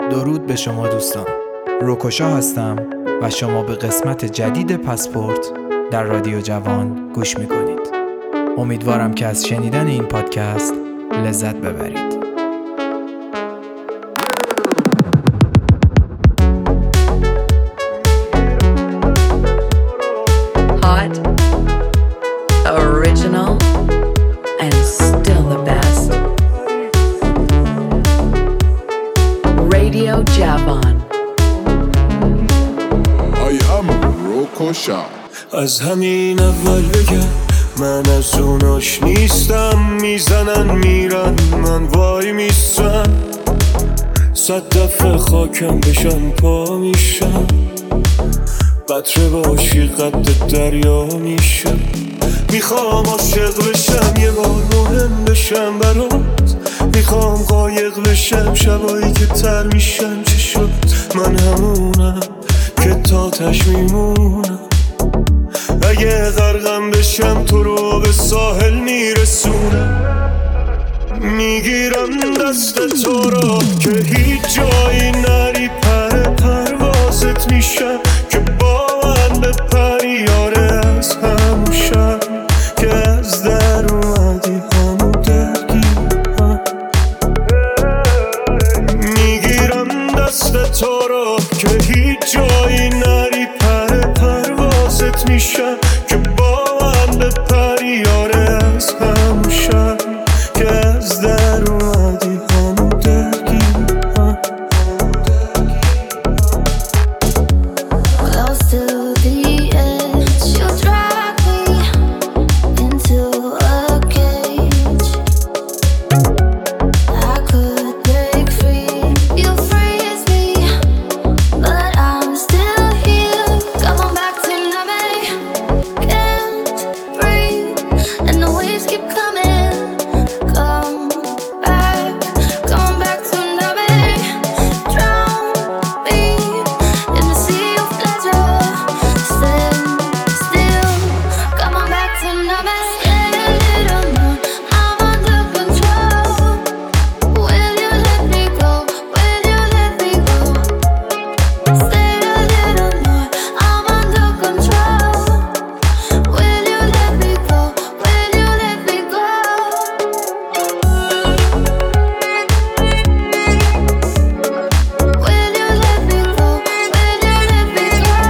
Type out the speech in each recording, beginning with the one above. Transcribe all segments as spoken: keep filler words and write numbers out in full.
درود به شما دوستان، روکوشا هستم و شما به قسمت جدید پاسپورت در رادیو جوان گوش میکنید. امیدوارم که از شنیدن این پادکست لذت ببرید. Hot, original, and still the best. Radio Javan. I am روکوشا. از همین اول بگم من از اوناش نیستم، میزنن میرن من وای میستم، صد دفعه خاکم بشن پا میشم، قطره باشی قد دریا میشم، میخوام عاشق بشم یه بار مهم بشم برات، میخوام قایق بشم شبایی که تر میشم، چه شد من همونم که تا تش میمونم، اگه غرقم بشم تو رو به ساحل میرسونم، میگیرم دست تو رو که هیچ جایی نری، پر پروازت میشم که با من بپری، یاره از همون شب که از در اومدی همون درگیرم، میگیرم دست تو رو که هیچ جایی نری، پر پروازت میشم که با من بپری، یاره از همون شب که از در اومدی همون درگیرم. Close to the edge, you drag me into a cage. I could break free, you freeze me, but I'm still here. Come on back to me, can't breathe, and the waves keep coming. Come back, come back to me, drown me in the sea of pleasure. Stand still, come on back to me. Stay a little more, I'm under control. Will you let me go? Will you let me go? Stay a little more, I'm under control. Will you let me go? Will you let me go? Will you let me go? Will you let me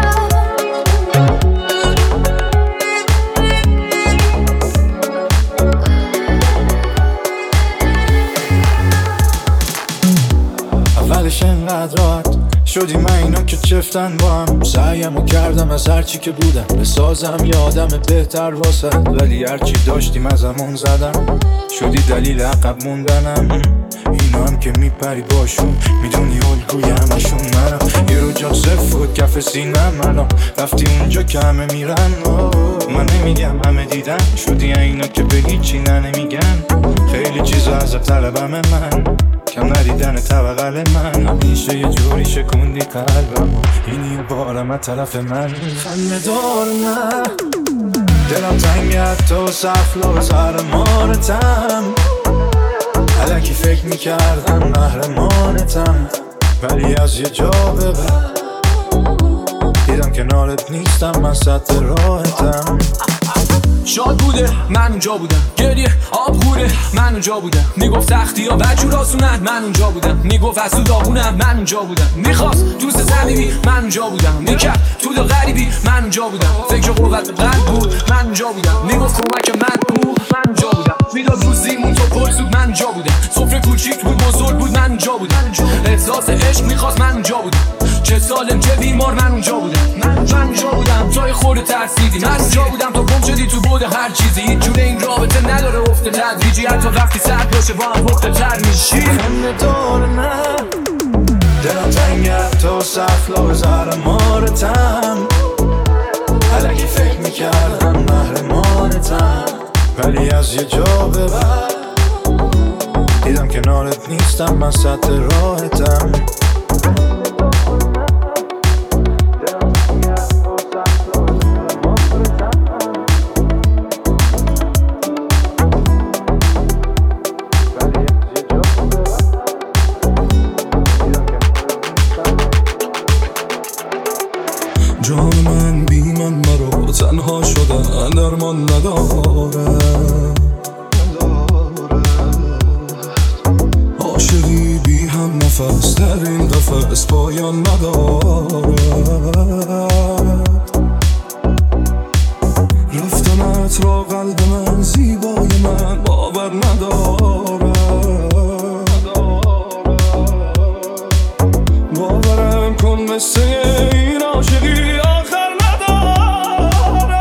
اولش انقدر راحت شدی من اینا که چفتن با هم، سعیمو کردم از هرچی که بودم بسازم یه آدم بهتر واسه، ولی هرچی داشتیم ازمون زدم، شدی دلیل عقب موندنم، اینا هم که میپری باشون میدونی الگوی همشون منم، یه رو جا صف بود کف سینم، الان رفتی اونجا که همه میرن، من نمیگم همه دیدن، شدی اینا که به هیچی نه نمیگن، خیلی چیزا از طلبم من، کم ندیدن طبقل من، همیشه یه جوری شکوندی قلبم، اینی بارم از طرف من، خنده دار نه دلم تنگی حتی سفلا زرمانتم، الکی فکر میکردم محرمانتم، ولی از یه جا به بعد دیدم کنارت نیستم، من سطح راحتم. شاد بوده من اونجا بودم، گریه آب غوره من اونجا بودم، میگفت تختی ها وجور آسونن من اونجا بودم، میگفت از تو داغونم من اونجا بودم، میخواست دوست صمیمی من اونجا بودم، میکرد تو دا غریبی من اونجا بودم، فکر قوت قلب بود من اونجا بودم، میگفت کمک من بود من اونجا بودم، میداد روزیمون تو پر سود من اونجا بودم، سفره کوچیک بود بزرگ بود من اونجا بودم، احساس عشق میخواست من اونجا بودم، چه سالم چه بیمار من اونجا بودم، من اونجا بودم جای خورده ترسیدی، من اونجا بودم تو گم شدی تو بود هر چیزی، هیچ جوره این رابطه نداره افته تدریجی، حتی وقتی سرد باشه با هم پخته تر میشی، خنده دار نه دلم تنگی حتی سفلا زرمانتم، الکی فکر میکردم محرمانتم، ولی از یه جا به بعد دیدم کنارت نیستم، من سطح راحتم. من درمان ندارم. عاشقی بی هم نفس در این قفس پایان ندارد. رفتنت را قلب من زیبای من باور ندارد. باورم کن مثل این عاشقی آخر ندارد.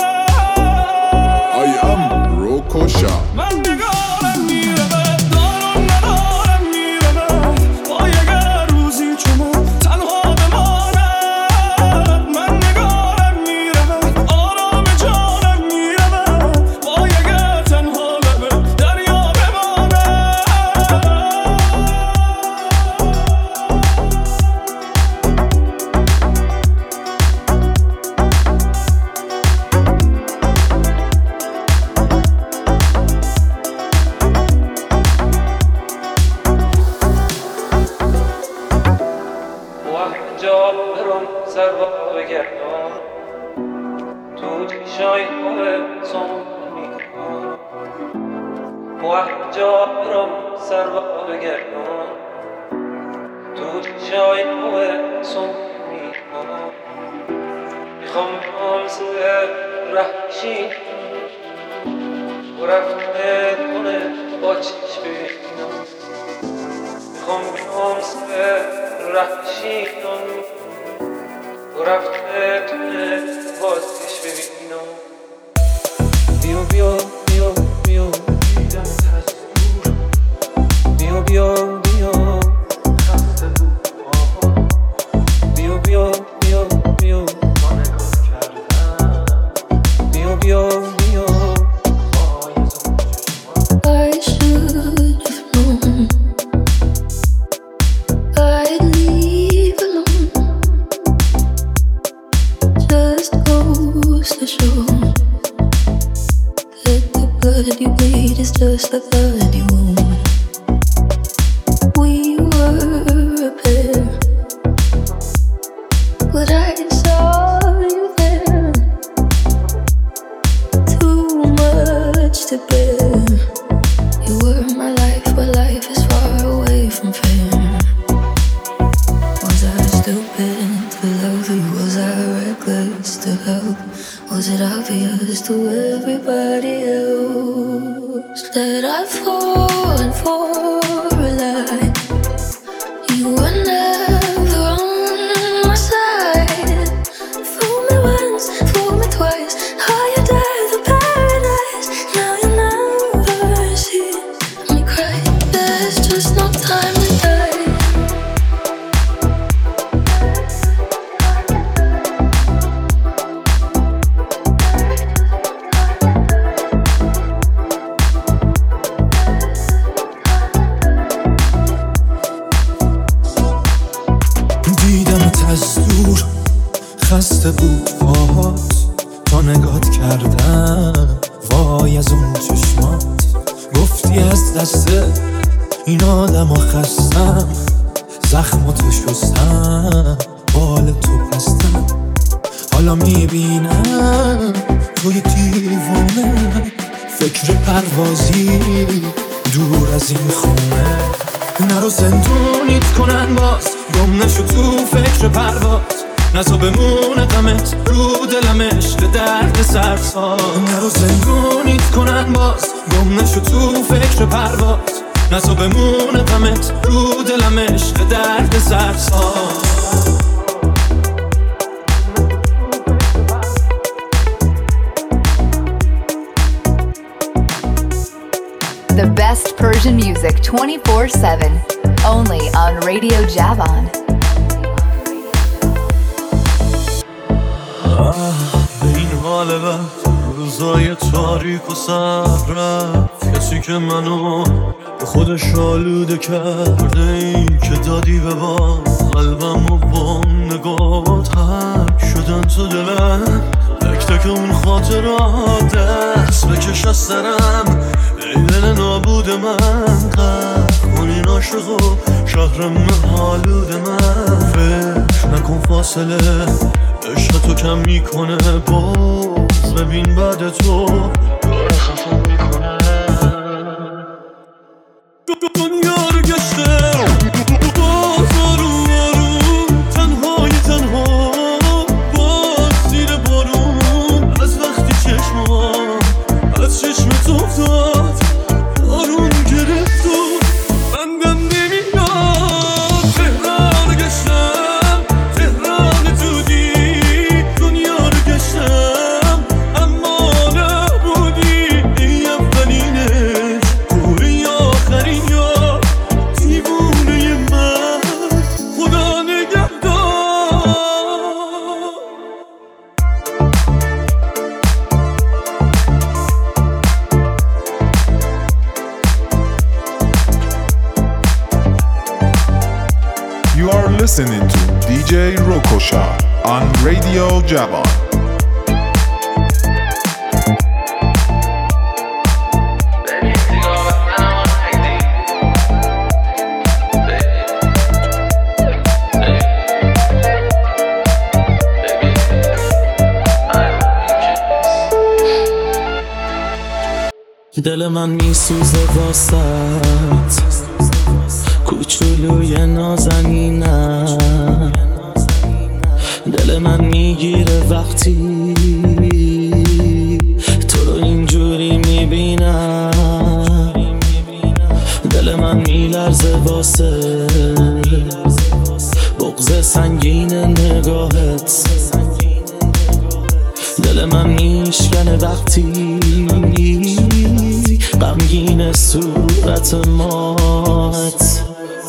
I am Roko Shah. من نگارم میرود دارم ندارم میرود با اگر روزی چون تنها بماند. من نگارم میرود آرام جانم میرود با اگر تنها لب دریا بماند. جابرم سر با بگردان تو چشای خواه سم میکنم. جابرم سر با بگردان تو چشای خواه سم میکنم. میخوام هم سر رهشین و رفته کنه با چشم ببینم. میخوام هم سر رهشینم و رفته تونه بازش ببینم. بیو بیو بیو بیو دیدم از دور. بیو بیو بیو خسته بود آها. بیو بیو بیو بیو با نگاه کردم. بیو بیو بیو آیزم I should have known I'd leave alone. Just goes to show that the blood you bleed is just the blood you own. We were a pair, but I saw you there. Too much to bear. You were my life, but life is far away from fair. Was I stupid to love you? Was I reckless to help? Was it obvious to everybody else that I've fallen for a lie? You were never on my side. Fool me once, fool me twice. Higher dive the paradise. Now you never see me cry. There's just no time to die. دیدمت از دور خسته بود پاهات تا نگات کردم. وای از اون چشمات گفتی از دست این آدم ها خستم. زخماتو شستم بال تو پستم. حالا میبینم توی دیوانه فکر پروازی دور از این خونه. نرو زندونیت کنن باز گم نشو تو فکر پرواز. نزا بمونه غمت رو دلمش به درد سرساز. نرو زندونیت کنن باز گم نشو تو فکر پرواز. نزا بمونه غمت رو دلمش به درد سرساز. The best Persian music twenty-four seven, only on Radio Javan. به این حال بد روزای تاریک و سر رفت. کسی که منو به خودش آلوده کرده. ای که دادی به با قلبم و با نگاه حک شدن تو دلم. تک تک اون خاطرات دست بکش از سرم. ای دل نابود من قرد کن این عاشق و شهرم حالود من. فکر نکن فاصله عشق تو کم میکنه باز باز ببین بعد تو کار خفم میکنه. دنیا رو گشتم باز آروم آروم، تنهای تنها باز زیر بارون. از وقتی چشمام از چشم تو افتاد بارون گرفت و بندم نمیاد. تهران گشتم تهران دودی، دنیا رو گشتم اما نبودی. ای اولینش توی آخرین یا دیوونه من، خدا نگهدار. You are listening to دی جی Rokosha on Radio Javan. دل من میسوزه واسط، کوچولوی نازنینم. دل من میگیره وقتی تو رو اینجوری میبینم. دل من میلرزه واسه بغض سنگین نگاهت. دل من میشکنه وقتی غمگین صورت مات.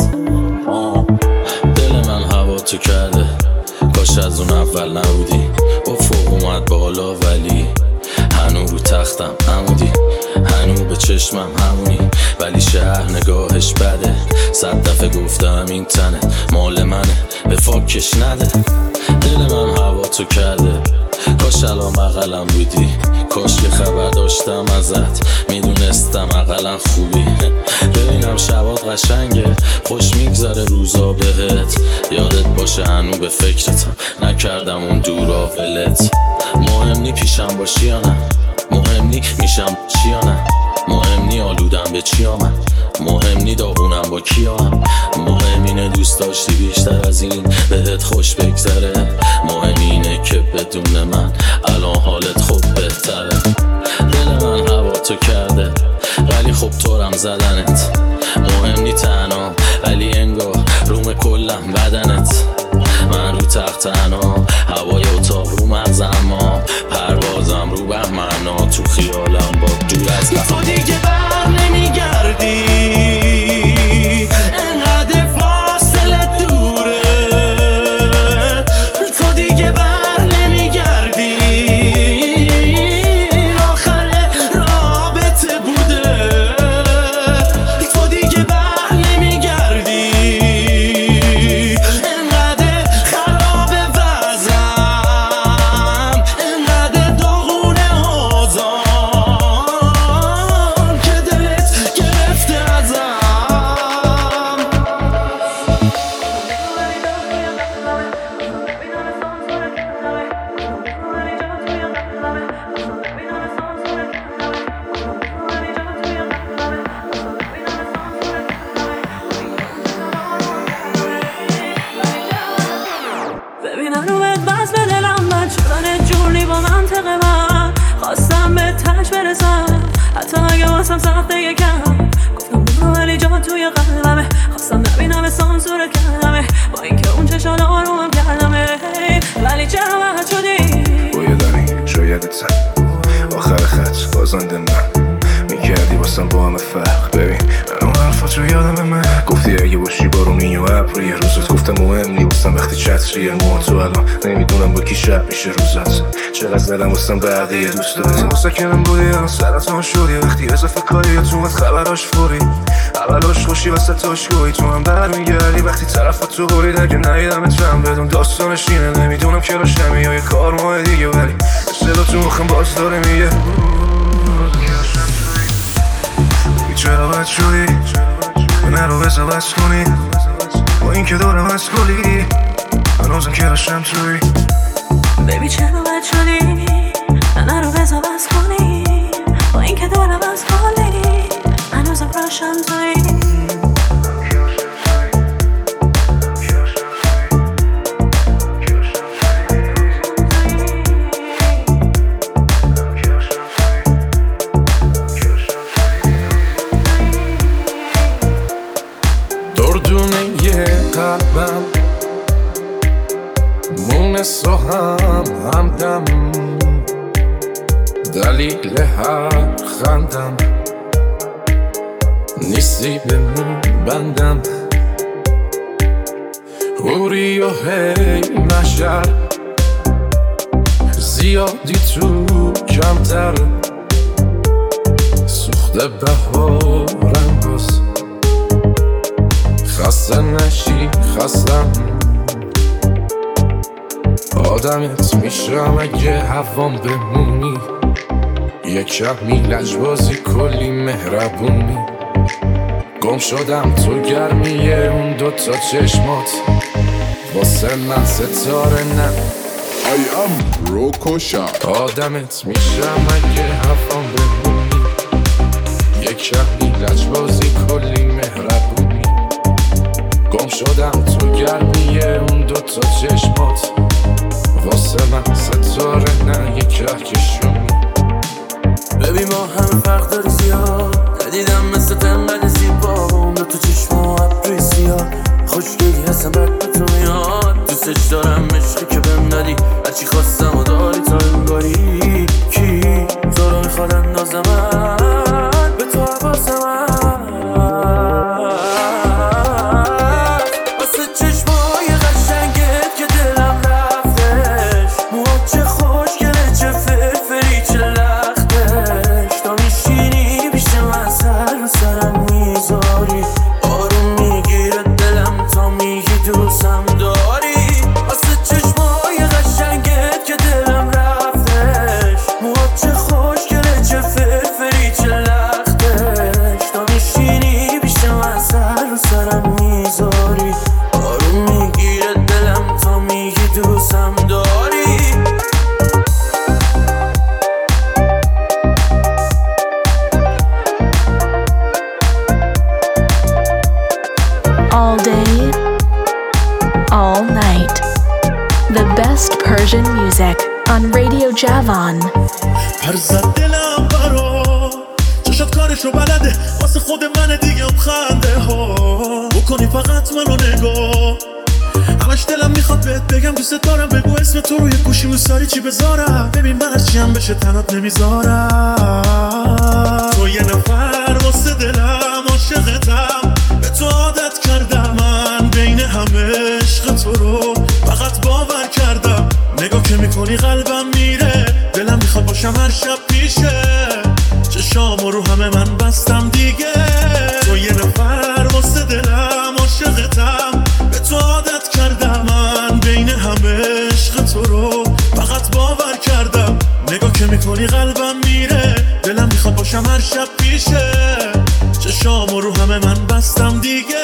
دل من هوا تو کرده، کاش از اون اول نبودی. افق اومد بالا ولی هنو رو تختم عمودی، هنو به چشمم همونی. ولی شهر نگاهش بده، صد دفعه گفتم این تنه مال منه، به فاکش نده. دل من هوا تو کرده، کاش الان بغلم بودی. کاش که خبر داشتم ازت، میدونستم اقلا خوبی. ببینم شبات قشنگه، خوش میگذره روزا بهت. یادت باشه هنو به فکرتم، نکردم اون دورا ولت. مهم نی پیشم باشی یا نه، مهم نی میشم چی یا نه، مهم نی آلودم به چی آمد، مهم نی داغونم با کیام. مهم اینه دوست داشتی بیشتر از این بهت خوش بگذره. مهم اینه که بدون من الان حالت خوب بهتره. دل من هوا تو کرده ولی خب طورم زدنت. مهم نی تنها ولی انگار روم کلم بدنت. من رو تخت تنها، هوای اتاق رو مغزم، پروازم رو بهمنا. تو خیالم با دور از تو دیگه بر نمیگردی، انقدر فاصله دوره. تو دیگه بر نمیگردی، آخر رابطه بوده. تو دیگه بر نمیگردی، انقدر خراب وضعم، انقدر داغونه آزان که دلت گرفته ازم. ببینن رو بهت بس به دلم بد شدن جوری با منطق من. خواستم به تش برسم حتی اگه واسم سخته یکم. گفتم برو ولی جا توی قلبمه، خواستم نبینم سانسور کردمه. با اینکه اون چشان آرومم کردمه، ولی چرا بد شدی؟ بوی داری شایدت زن آخر خط بازنده من میکردی واسم با همه فرق. ببین من اون حرفات رو یادم من گفتی اگه باشی بارونی و ابر یه روزت. گفتم مهم نی واسم وقتی چتریه ما تو الان نمیدونم با کی شب میشه روزت. چقدر زدم واسم بقیه دوست دارم واسه کنم بودی الان سرطان شدی. وقتی اضافه کاری تو اومد خبراش فوری، اولاش خوشی واسه تاش گویی تو هم برمیگردی. وقتی طرفات تو برید اگه نیدم اترم بدون داستانش اینه. نمیدونم که راشتمی یا یه کار ماه دیگه، ولی صدا تو مخم باز داره میگه چرا بد شدی؟ من رو بزا بس کنی با این که دارم از کلی هنوزم که داشتم توی. بیبی چرا بد شدی؟ نه رو بزا بس کنی با این که دورم از حالی هنوزم روشن توی دردونه یه قلبم مونس و هم همدم دلیل هر خندم نیستی به مون بندم اوری و هی مشر زیادی تو کمتر سوخته بهارم باز خسته نشی خستم آدمت میشم اگه هوام بمونی یک کمی لجبازی کلی مهربونی گم شدم تو گرمیه اون دوتا چشمات واسه من ستاره نه I am روکوشا. آدمت میشم اگه هوام بمونی یک کمی لجبازی کلی مهربونی گم شدم تو گرمیه اون دوتا چشمات واسه من ستاره نه یک کهکشونی ببین ما هم فرق داری زیاد ندیدم مثل تنقل زیبا اون دو تو چشم و ابری سیاه خوشگلی هستم بد به تو میاد دوستش دارم عشقی که بهم دادی هرچی خواستم و داری تا انگاری کی تو رو میخواد اندازه من به تو حواس من واسه چشمای قشنگت که دلم رفتش موها چه خوشگله چه فرفری چه لختش تا میشینی پیش من سر رو سرم میذاری آروم میگیره دلم تا میگی دوستم داری واسه چشمای قشنگت که دلم رفتش موها چه خوشگله چه فرفری چه لختش تا میشینی پیش من سر رو سرم میذاری آروم میگیره دلم تا میگی دوستم داری All day, all night. The best Persian music on Radio Javan. پر زد دلم برا چشات کارشو بلده واسه خود من دیگه خنده ها بکنی فقط منو نگاه همش دلم میخواد بهت بگم دوست دارم بگو اسم تو روی گوشی موساری چی بذارم ببین من از چی هم بشه تنات نمیذارم تو یه نفر واسه دلم عاشقتم به تو عادت کردم من بین همه عشق تو رو فقط باور کردم نگاه که میکنی قلبم میره دلم میخواد باشم هر شب پیشه چشامو رو همه من بستم دیگه تو یه نفر واسه دلم عاشقتم به تو عادت کردم من بین همه عشق تو رو فقط باور کردم نگاه که میکنی قلبم میره دلم میخواد باشم هر شب پیشه چشامو رو همه من بستم دیگه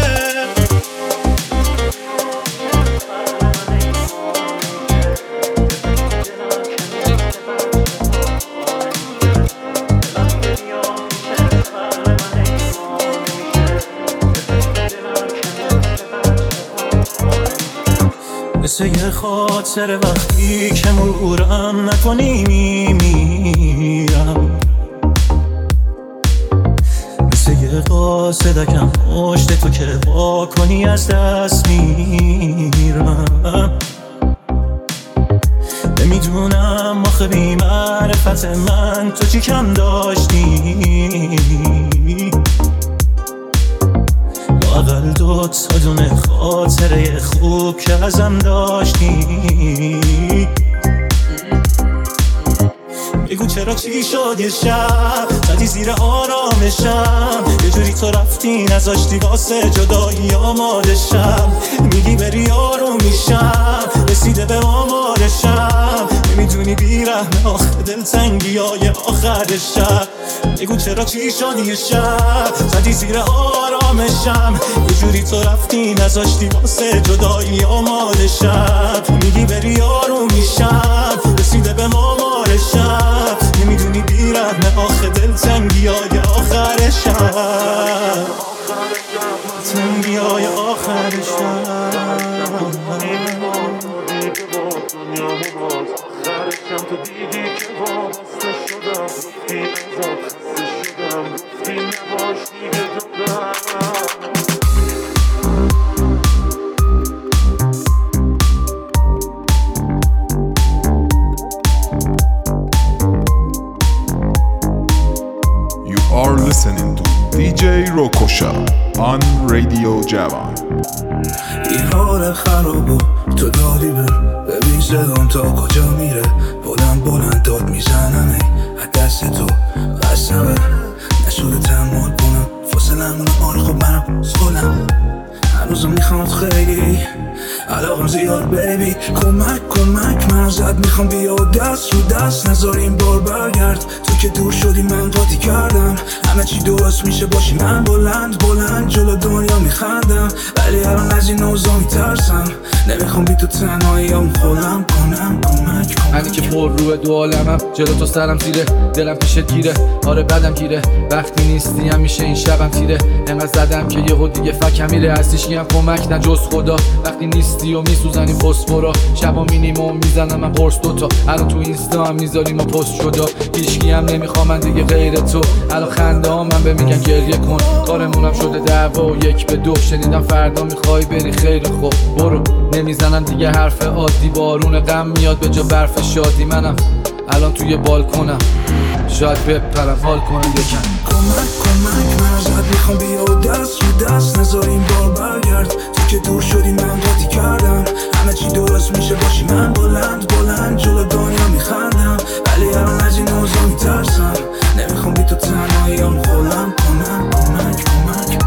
مثل یه خاطر وقتی که مرورم نکنی میمیرم مثل یه قاصدکم پشت تو که با کنی از دست میرم نمیدونم آخه بی معرفت من تو چی کم داشتی لااقل دو تا دونه خاطره خوب که ازم داشتی بگو چرا چی شد یه شب زدی زیر آرامشم یه جوری تو رفتی نذاشتی واسه جدایی آمادشم میگی بری آروم میشم رسیده به آمارشم نمیدونی بیرحمه آخه دلتنگی های آخر شب بگو چرا چی شد یه شب زدی زیر آرامشم یه جوری تو رفتی نذاشتی واسه جدایی آمادشم میگی بری آروم میشم رسیده به آمارشم آخر شب نمیدونی بیرحمه آخه دلتنگی های آخر شب تنگی های آخر شب آخرشم تو دیدی که وابسته شدم گفتی ازم خسته شدم گفتی نباش دیگه دادم are listening to دی جی Rokosha on Radio Javan. این حال خرابو تو دادی بر ببین صدام تا کجا میره بلند بلند داد میزنم ای دست تو قسمه نشده تحمل کنم فاصلمون آن خب منم سولم هنوزم میخوام خیلی علاقم زیاد بیبی کمک کمک من ازت میخوام بیا و دست رو دست نذار این بار برگرد تو که دور شدی من قاطی کردم همه چی درست میشه باشی من بلند بلند جلو دنیا میخندم ولی الان از این اوضاع میترسم نمیخوام بی تو تنهاییام خودم کنم کمک کمک منی که پر روی دو عالمم جلو تو سرم زیره دلم پیشت گیره آره بدم گیره وقتی نیستی هم میشه این شبم تیره انقدر زدم که یهو دیگه فکم میره از هیچکی هم کمک نه جز خدا وقتی نیستی و میسوزنی فسفورا شبا مینیمم میزنم من قرص دوتا الان تو اینستا هم میذاری ما پست شدا هیچکی هم نمیخوام من دیگه غیر تو الان خنده ها من به میگن گریه کن کارمونم شده دعوا و یک به دو شنیدم فردا میخوای بری خیلی خوب برو نمیزنم دیگه حرف عادی بارون غم میاد به جا برف شادی منم الان توی بالکنم شاید بپرم حال کنم یکم کمک کمک من ازت میخوام بیا و دست رو دست نذار این بار برگرد تو که دور شدی من قاطی کردم همه چی درست میشه باشی من بلند بلند جلو دنیا میخندم ولی الان از این اوضاع میترسم نمیخوام بی تو تنهاییام خودم کنم کمک کمک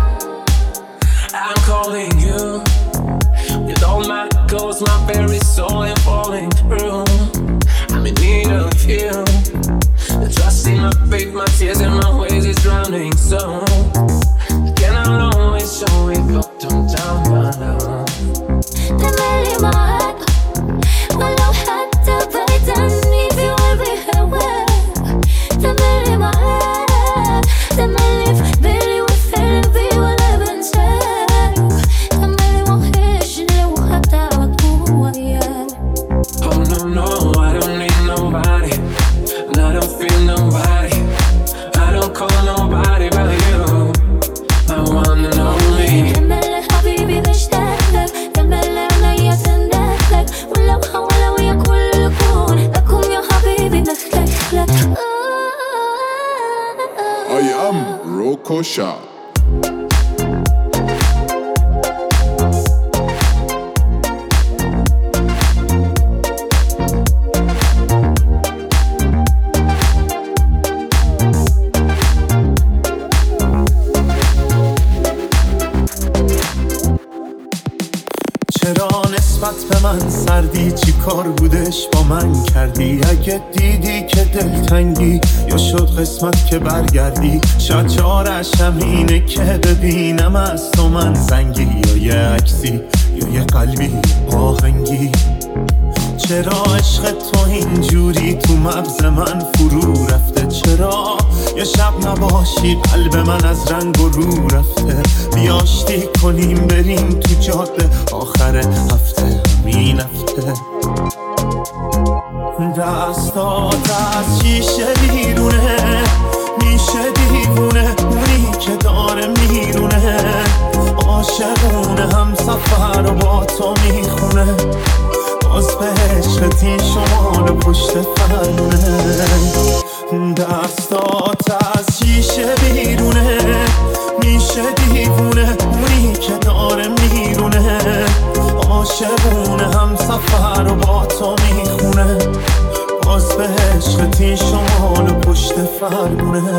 I'm calling you with all my goals, my very soul and falling through. I'm in need of you. The trust in my faith, my tears and my ways is drowning. So again I'll always show it up down down down. تملي معاك ولو حتى بعدني في قلبي هواك تملي معاك تملي في بالي وفي قلبي ولا بنساك تملي وحشني وحتى أكون وياك. Oh no no, I don't need nobody, and I don't feel nobody. I don't call nobody but you, my one and only. تملي حبيبي بشتاق لك تملي عينيا تندهلك ولو حاولوا ويا كل كون أكون يا حبيبي مثلك لك. I am Rokosha. چرا نسبت به من سردی چی کار بودش با من کردی اگه دیدی که دلتنگی یا شد قسمت که برگردی شاید چارشم اینه که ببینم از تو من زنگی یا یه عکسی یا یه قلبی آهنگی چرا عشق تو اینجوری تو مغز من فرو رفته چرا یه شب نباشی قلب من از رنگ و رو رفته بیاشتی کنیم بریم تو جاده آخر هفته همین هفته دستات از شیشه بیرونه میشه دیوونه اونی که داره میرونه عاشقونه هم سفر و با تو میخونه باز به عشقت این شمال پشت فرمونه دستات از شیشه بیرونه میشه دیوونه اونی که داره میرونه عاشقونه هم سفر و با تو میخونه باز به عشقت این شمال پشت فرمونه